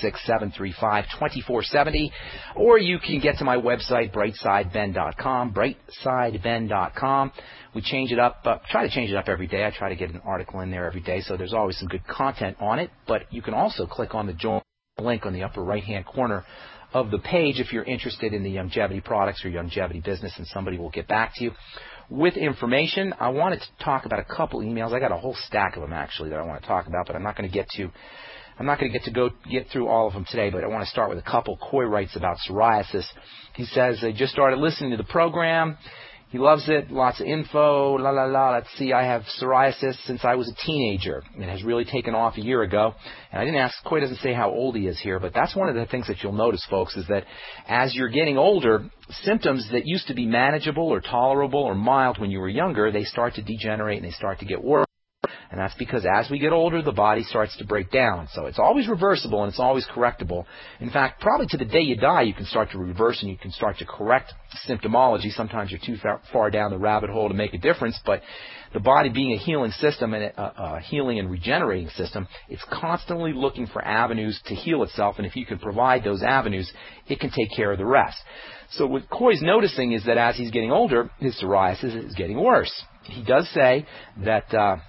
A: 866-735-2470. Or you can get to my website, brightsideben.com, brightsideben.com. We change it up, try to change it up every day. I try to get an article in there every day, so there's always some good content on it. But you can also click on the join link on the upper right-hand corner of the page if you're interested in the longevity products or longevity business, and somebody will get back to you with information. I wanted to talk about a couple emails. I got a whole stack of them actually that I want to talk about, but I'm not going to get through all of them today. But I want to start with a couple. Coy writes about psoriasis. He says, I just started listening to the program. He loves it. Lots of info. Let's see. I have psoriasis since I was a teenager. It has really taken off a year ago. And I didn't ask, Coy doesn't say how old he is here, but that's one of the things that you'll notice, folks, is that as you're getting older, symptoms that used to be manageable or tolerable or mild when you were younger, they start to degenerate and they start to get worse. And that's because as we get older, the body starts to break down. So it's always reversible and it's always correctable. In fact, probably to the day you die, you can start to reverse and you can start to correct symptomology. Sometimes you're too far down the rabbit hole to make a difference, but the body being a healing system and a healing and regenerating system, it's constantly looking for avenues to heal itself. And if you can provide those avenues, it can take care of the rest. So what Coy's noticing is that as he's getting older, his psoriasis is getting worse. He does say that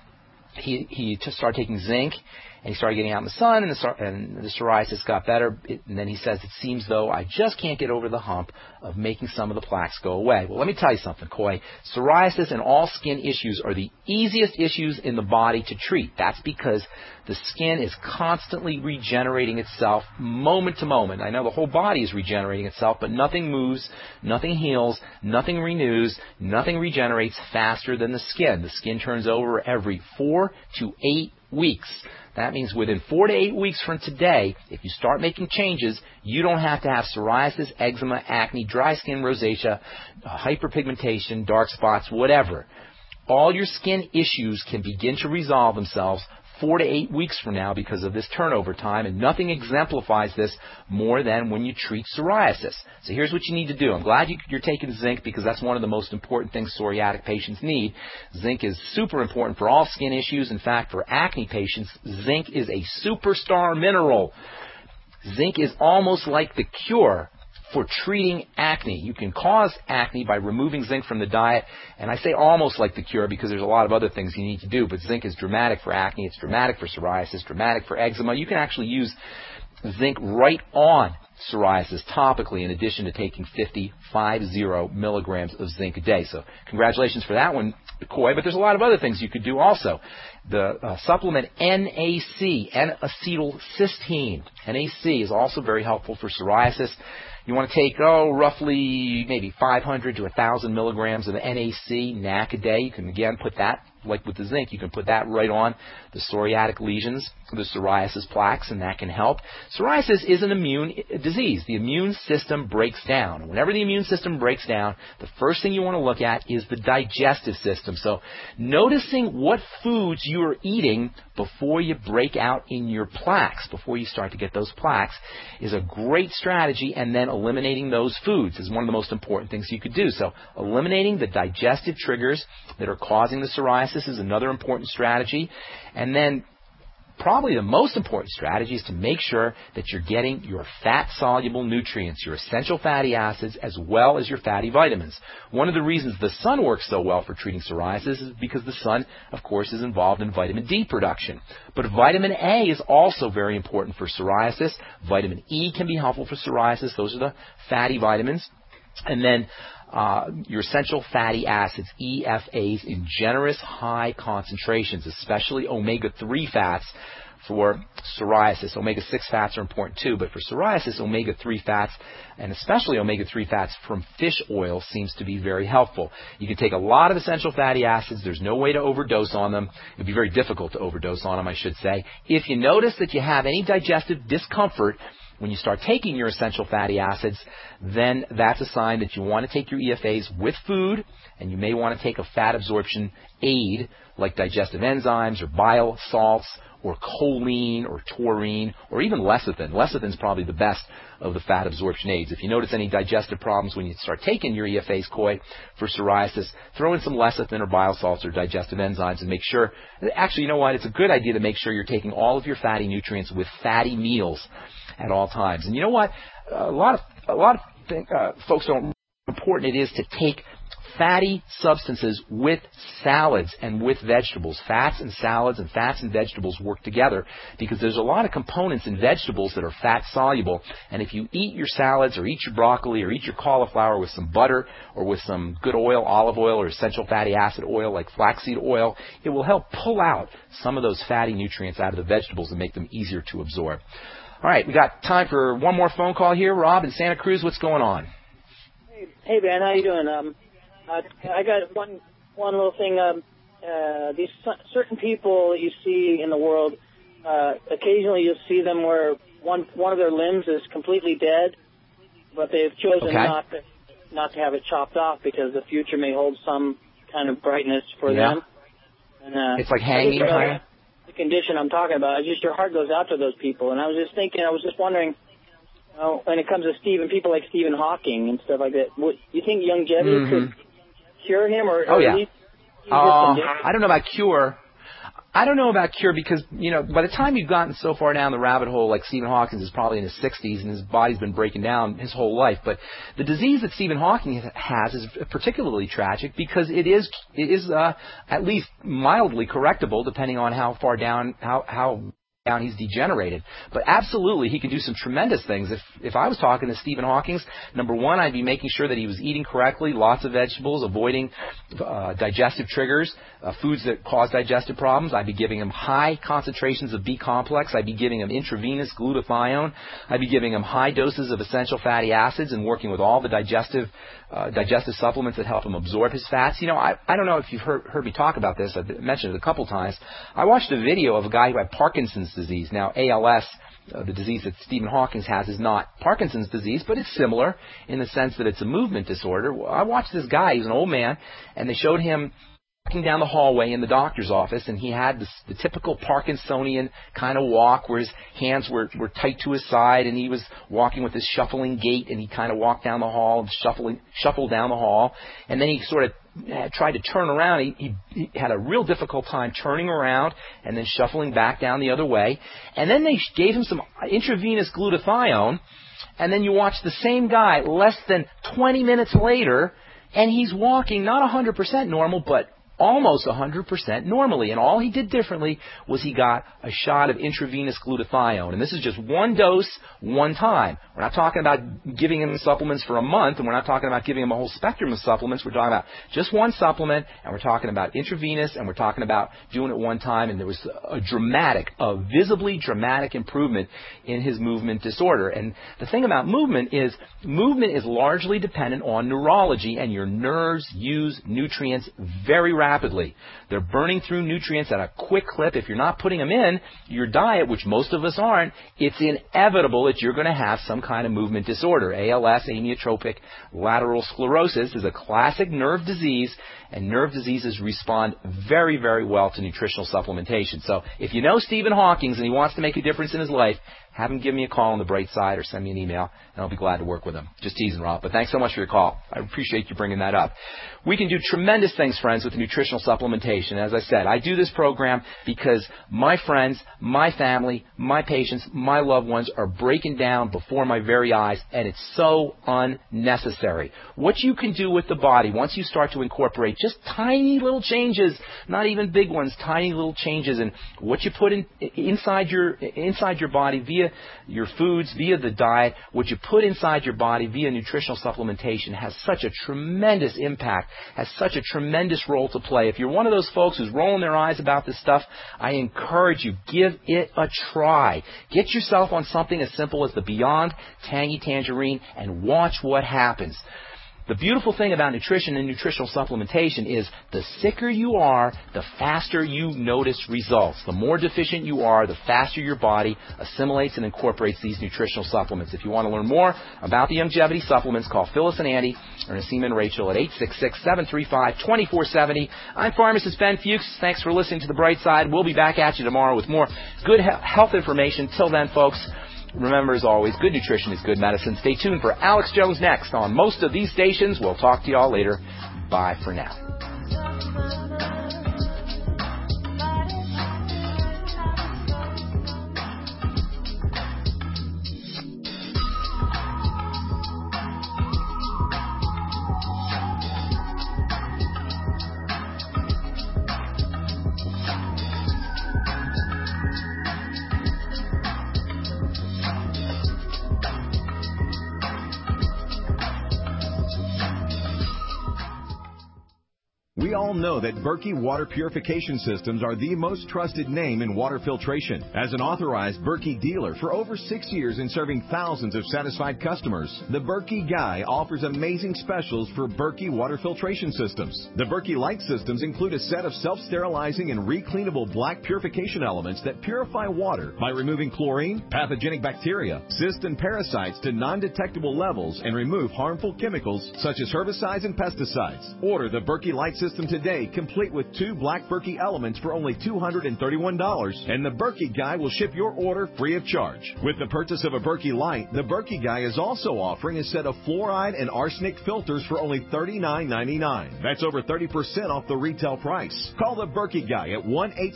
A: he just started taking zinc, and he started getting out in the sun, and the psoriasis got better. And then he says, it seems though I just can't get over the hump of making some of the plaques go away. Well, let me tell you something, Coy. Psoriasis and all skin issues are the easiest issues in the body to treat. That's because the skin is constantly regenerating itself moment to moment. I know the whole body is regenerating itself, but nothing moves, nothing heals, nothing renews, nothing regenerates faster than the skin. The skin turns over every 4 to 8 weeks. That means within 4 to 8 weeks from today, if you start making changes, you don't have to have psoriasis, eczema, acne, dry skin, rosacea, hyperpigmentation, dark spots, whatever. All your skin issues can begin to resolve themselves 4 to 8 weeks from now because of this turnover time, and nothing exemplifies this more than when you treat psoriasis. So here's what you need to do. I'm glad you're taking zinc because that's one of the most important things psoriatic patients need. Zinc is super important for all skin issues. In fact, for acne patients, zinc is a superstar mineral. zinc is almost like the cure for treating acne. You can cause acne by removing zinc from the diet, and I say almost like the cure because there's a lot of other things you need to do, but zinc is dramatic for acne, it's dramatic for psoriasis, dramatic for eczema. You can actually use zinc right on psoriasis topically in addition to taking 50 milligrams of zinc a day. So congratulations for that one, Coy, but there's a lot of other things you could do also. The supplement NAC, N-acetylcysteine. NAC is also very helpful for psoriasis. You want to take, roughly maybe 500 to 1,000 milligrams of NAC a day. You can, again, put that, like with the zinc, you can put that right on the psoriatic lesions, the psoriasis plaques, and that can help. Psoriasis is an immune disease. The immune system breaks down. And whenever the immune system breaks down, the first thing you want to look at is the digestive system. So noticing what foods you are eating before you break out in your plaques, before you start to get those plaques, is a great strategy, and then eliminating those foods is one of the most important things you could do. So eliminating the digestive triggers that are causing the psoriasis is another important strategy. And then probably the most important strategy is to make sure that you're getting your fat-soluble nutrients, your essential fatty acids, as well as your fatty vitamins. One of the reasons the sun works so well for treating psoriasis is because the sun, of course, is involved in vitamin D production. But vitamin A is also very important for psoriasis. Vitamin E can be helpful for psoriasis. Those are the fatty vitamins. And then your essential fatty acids, EFAs, in generous high concentrations, especially omega-3 fats for psoriasis. Omega-6 fats are important too, but for psoriasis, omega-3 fats, and especially omega-3 fats from fish oil, seems to be very helpful. You can take a lot of essential fatty acids. There's no way to overdose on them. It would be very difficult to overdose on them, I should say. If you notice that you have any digestive discomfort when you start taking your essential fatty acids, then that's a sign that you want to take your EFAs with food, and you may want to take a fat absorption aid like digestive enzymes or bile salts or choline or taurine or even lecithin. Lecithin is probably the best of the fat absorption aids. If you notice any digestive problems when you start taking your EFAs, Coy, for psoriasis, throw in some lecithin or bile salts or digestive enzymes and make sure, actually, you know what, it's a good idea to make sure you're taking all of your fatty nutrients with fatty meals at all times. And you know what? A lot of folks don't know how important it is to take fatty substances with salads and with vegetables. Fats and salads and fats and vegetables work together because there's a lot of components in vegetables that are fat soluble. And if you eat your salads or eat your broccoli or eat your cauliflower with some butter or with some good oil, olive oil or essential fatty acid oil like flaxseed oil, it will help pull out some of those fatty nutrients out of the vegetables and make them easier to absorb. All right, we got time for one more phone call here. Rob in Santa Cruz, what's going on?
P: Hey Ben, how you doing? I got one little thing. These certain people you see in the world, occasionally you'll see them where one of their limbs is completely dead, but they've chosen not to have it chopped off because the future may hold some kind of brightness for them. And,
A: it's like hanging kind of?
P: The condition I'm talking about, it's just your heart goes out to those people. And I was just wondering, when it comes to people like Stephen Hawking and stuff like that, you think longevity could cure him or at least
A: I don't know about cure. I don't know about cure because, by the time you've gotten so far down the rabbit hole, like Stephen Hawking is probably in his 60s and his body's been breaking down his whole life. But the disease that Stephen Hawking has is particularly tragic because it is at least mildly correctable depending on how far down, how down he's degenerated. But absolutely, he can do some tremendous things. If I was talking to Stephen Hawking, number one, I'd be making sure that he was eating correctly, lots of vegetables, avoiding digestive triggers, foods that cause digestive problems. I'd be giving him high concentrations of B-complex. I'd be giving him intravenous glutathione. I'd be giving him high doses of essential fatty acids and working with all the digestive supplements that help him absorb his fats. I don't know if you've heard me talk about this. I've mentioned it a couple times. I watched a video of a guy who had Parkinson's disease. Now, ALS, the disease that Stephen Hawking has, is not Parkinson's disease, but it's similar in the sense that it's a movement disorder. I watched this guy. He's an old man, and they showed him walking down the hallway in the doctor's office, and he had the typical Parkinsonian kind of walk where his hands were tight to his side, and he was walking with this shuffling gait, and he kind of walked down the hall and shuffled down the hall, and then he sort of tried to turn around. He had a real difficult time turning around and then shuffling back down the other way. And then they gave him some intravenous glutathione. And then you watch the same guy less than 20 minutes later, and he's walking not 100% normal, but almost 100% normally. And all he did differently was he got a shot of intravenous glutathione. And this is just one dose, one time. We're not talking about giving him supplements for a month, and we're not talking about giving him a whole spectrum of supplements. We're talking about just one supplement, and we're talking about intravenous, and we're talking about doing it one time. And there was a visibly dramatic improvement in his movement disorder. And the thing about movement is largely dependent on neurology, and your nerves use nutrients very rapidly. They're burning through nutrients at a quick clip. If you're not putting them in your diet, which most of us aren't, it's inevitable that you're going to have some kind of movement disorder. ALS, amyotrophic lateral sclerosis, is a classic nerve disease, and nerve diseases respond very, very well to nutritional supplementation. So if you know Stephen Hawking and he wants to make a difference in his life, have him give me a call on the Bright Side or send me an email, and I'll be glad to work with him. Just teasing, Rob. But thanks so much for your call. I appreciate you bringing that up. We can do tremendous things, friends, with nutritional supplementation. As I said, I do this program because my friends, my family, my patients, my loved ones are breaking down before my very eyes, and it's so unnecessary. What you can do with the body once you start to incorporate just tiny little changes, not even big ones, tiny little changes in what you put inside your body via your foods, via the diet, what you put inside your body via nutritional supplementation has such a tremendous impact, has such a tremendous role to play. If you're one of those folks who's rolling their eyes about this stuff, I encourage you, give it a try. Get yourself on something as simple as the Beyond Tangy Tangerine and watch what happens. The beautiful thing about nutrition and nutritional supplementation is the sicker you are, the faster you notice results. The more deficient you are, the faster your body assimilates and incorporates these nutritional supplements. If you want to learn more about the longevity supplements, call Phyllis and Andy or Naseem and Rachel at 866-735-2470. I'm pharmacist Ben Fuchs. Thanks for listening to The Bright Side. We'll be back at you tomorrow with more good health information. Till then, folks, remember, as always, good nutrition is good medicine. Stay tuned for Alex Jones next on most of these stations. We'll talk to you all later. Bye for now.
D: We all know that Berkey Water Purification Systems are the most trusted name in water filtration. As an authorized Berkey dealer for over 6 years and serving thousands of satisfied customers, the Berkey Guy offers amazing specials for Berkey Water Filtration Systems. The Berkey Light Systems include a set of self-sterilizing and recleanable black purification elements that purify water by removing chlorine, pathogenic bacteria, cysts and parasites to non-detectable levels and remove harmful chemicals such as herbicides and pesticides. Order the Berkey Light System today, complete with 2 black Berkey elements for only $231, and the Berkey Guy will ship your order free of charge. With the purchase of a Berkey Light, the Berkey Guy is also offering a set of fluoride and arsenic filters for only $39.99. That's over 30% off the retail price. Call the Berkey Guy at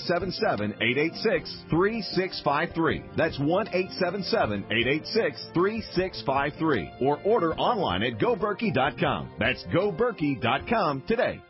D: 1-877-886-3653. That's 1-877-886-3653. Or order online at GoBerkey.com. That's GoBerkey.com today.